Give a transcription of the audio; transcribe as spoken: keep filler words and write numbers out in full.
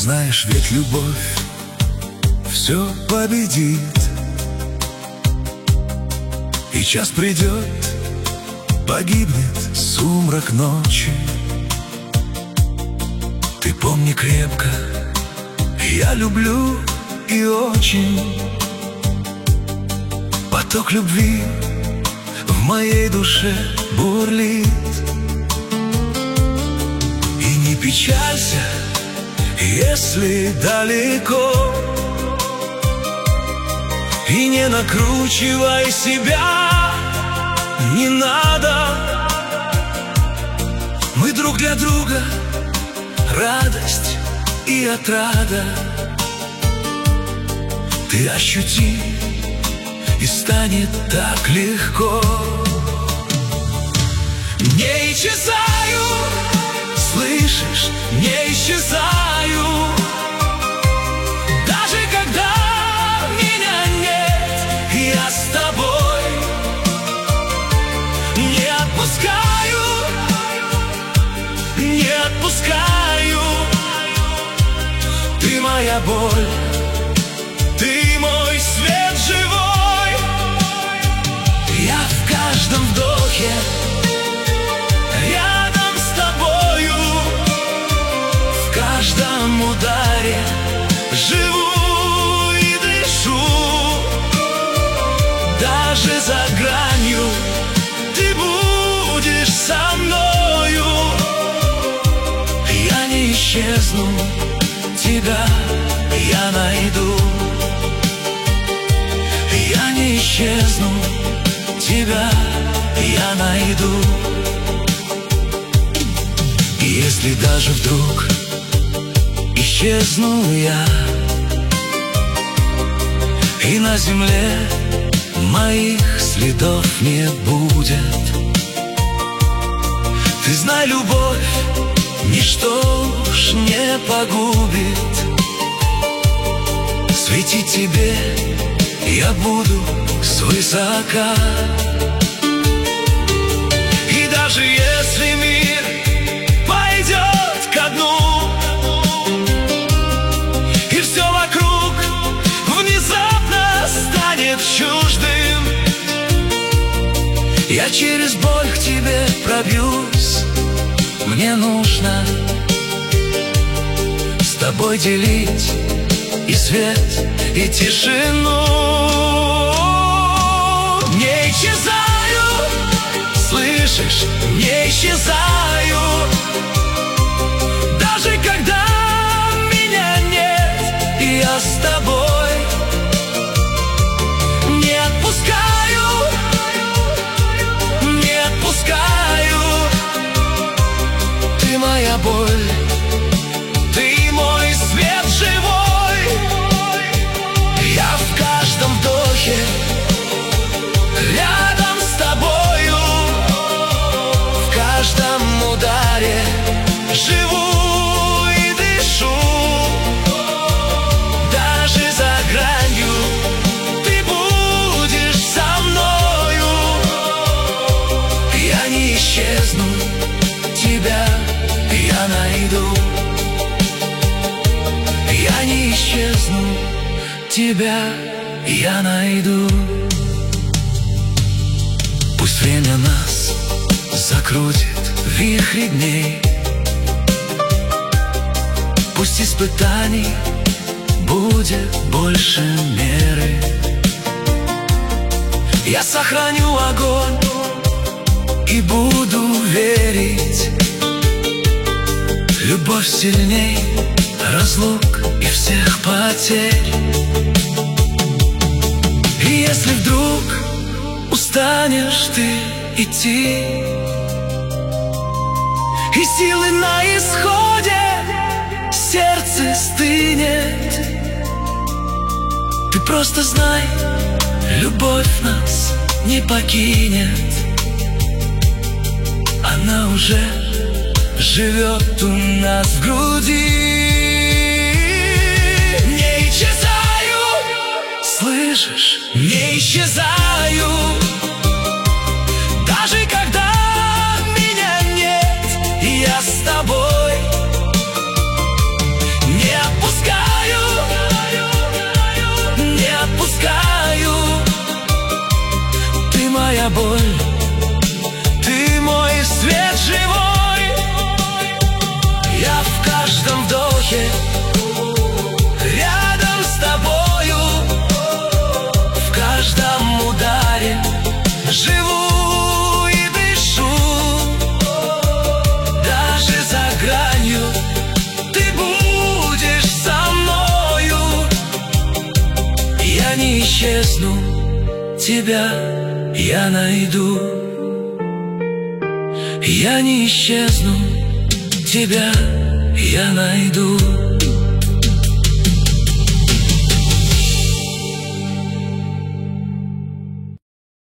знаешь, ведь любовь все победит. И час придет, погибнет сумрак ночи. Ты помни крепко, я люблю и очень. Поток любви в моей душе бурлит. И не печалься, если далеко, и не накручивай себя, не надо. Мы друг для друга радость и отрада. Ты ощути, и станет так легко. Не исчезаю, слышишь, не исчезаю. Даже когда меня нет, я с тобой. Не отпускаю, не отпускаю. Ты моя боль, ты мой свет живой. Я в каждом вдохе рядом с тобою, в каждом ударе живу и дышу. Даже за гранью ты будешь со мною. Я не исчезну, тебя я найду. Я не исчезну, тебя я найду. И если даже вдруг исчезну я, и на земле моих следов не будет, ты знай, любовь ничто ж не погубит. Светить тебе я буду свысока. И даже если мир пойдет ко дну, и все вокруг внезапно станет чуждым, я через боль к тебе пробьюсь. Мне нужно с тобой делить и свет, и тишину. Не исчезаю, слышишь, не исчезаю. Даже когда меня нет, и я с тобой. Не отпускаю, не отпускаю. Ты моя боль, ты мой свет живой. Я в каждом вдохе рядом с тобою, в каждом ударе живу и дышу. Даже за гранью ты будешь со мною. Я не исчезну, тебя я найду. Я не исчезну, тебя я найду. Пусть время нас закрутит в вихре дней, пусть испытаний будет больше меры. Я сохраню огонь и буду верить. Любовь сильней разлук и всех потерь. И если вдруг устанешь ты идти, и силы на исходе, сердце стынет, ты просто знай, любовь нас не покинет. Она уже живет у нас в груди. Не исчезаю, слышишь, не исчезаю. Даже когда меня нет, я с тобой. Не исчезну, тебя я найду. Я не исчезну, тебя я найду.